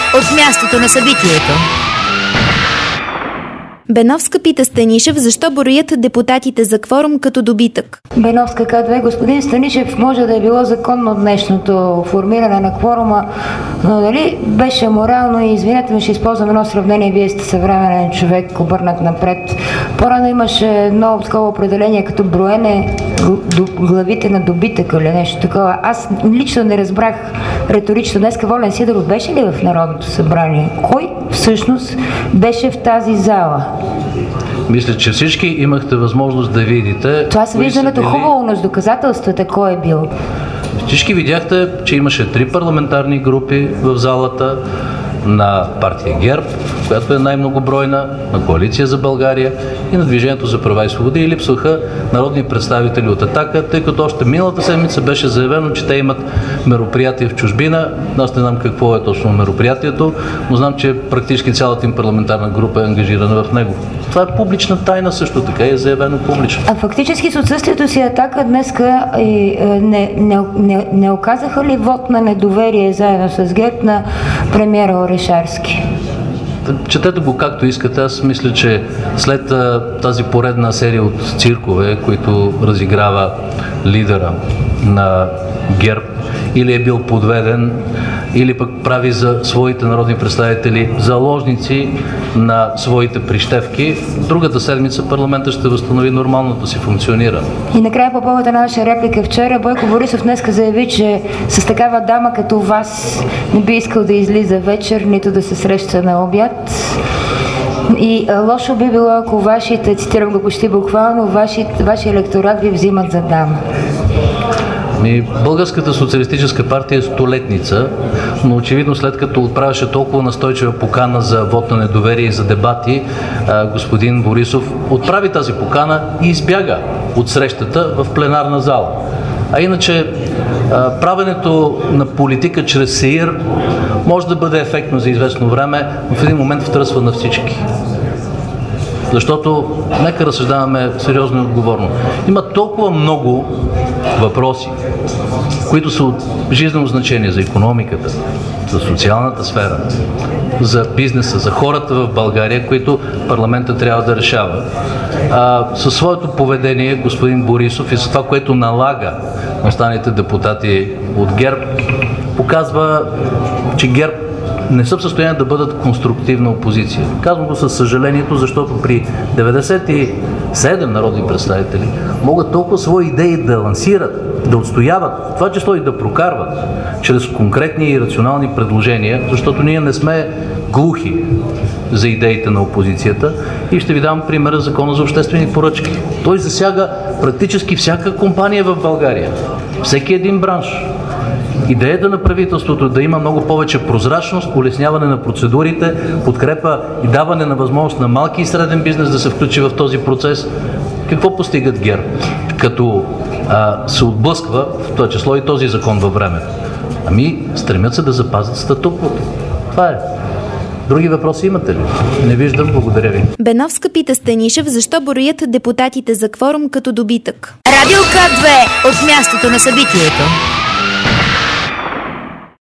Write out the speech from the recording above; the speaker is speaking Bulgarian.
от мястото на събитието. Беновска пита Станишев защо броят депутатите за кворум като добитък. Беновска казва: господин Станишев, може да е било законно днешното формиране на кворума, но дали беше морално? И извинете ме, ще използвам едно сравнение, вие сте съвременен човек, обърнат напред. По-рано имаше едно такова определение като броене главите на добитъка или нещо такова. Аз лично не разбрах риторично днеска Волен Сидеров беше ли в Народното събрание? Кой всъщност беше в тази зала? Мисля, че всички имахте възможност да видите. Това са виждането хубаво, но с доказателствата кой е бил. Всички видяхте, че имаше 3 парламентарни групи в залата на партия ГЕРБ, която е най-многобройна, на Коалиция за България и на Движението за права и свободи, и липсваха народни представители от Атака, тъй като още миналата седмица беше заявено, че те имат мероприятие в чужбина. Аз не знам какво е точно мероприятието, но знам, че практически цялата им парламентарна група е ангажирана в него. Това е публична тайна също така и е заявено публично. А фактически с отсъствието си Атака днеска не оказаха ли вод на недоверие заедно с ГЕРБ на премиера Орешарски? Четете го както искате. Аз мисля, че след тази поредна серия от циркове, които разиграва лидера на ГЕРБ, или е бил подведен, или пък прави за своите народни представители заложници на своите прищевки, другата седмица парламентът ще възстанови нормалното си функциониране. И накрая по повод на наша реплика вчера, Бойко Борисов днеска заяви, че с такава дама като вас не би искал да излиза вечер, нито да се среща на обяд. И лошо би било, ако вашите, цитирам го почти буквално, вашия електорат ви взимат за дама. Българската социалистическа партия е столетница, но очевидно след като отправяше толкова настойчива покана за вот на недоверие и за дебати, господин Борисов отправи тази покана и избяга от срещата в пленарна зала. А иначе правенето на политика чрез сеир може да бъде ефектно за известно време, но в един момент втръсва на всички. Защото, нека разсъждаваме сериозно и отговорно. Има толкова много въпроси, които са от жизнено значение за икономиката, за социалната сфера, за бизнеса, за хората в България, които парламента трябва да решава. Със своето поведение господин Борисов и с това, което налага на останалите депутати от ГЕРБ, показва, че ГЕРБ не са в състояние да бъдат конструктивна опозиция. Казвам го със съжалението, защото при 97 народни представители могат толкова свои идеи да лансират, да отстояват, това число и да прокарват чрез конкретни и рационални предложения, защото ние не сме глухи за идеите на опозицията. И ще ви дам примера Закона за обществени поръчки. Той засяга практически всяка компания в България, всеки един бранш. Идеята на правителството да има много повече прозрачност, улесняване на процедурите, подкрепа и даване на възможност на малки и среден бизнес да се включи в този процес. Какво постигат ГЕРБ? Като се отблъсква, в това число и този закон във времето. Стремят се да запазят статуквото. Това е. Други въпроси имате ли? Не виждам, благодаря ви. Беновска пита Станишев защо броят депутатите за кворум като добитък. Радио К2 от мястото на събитието.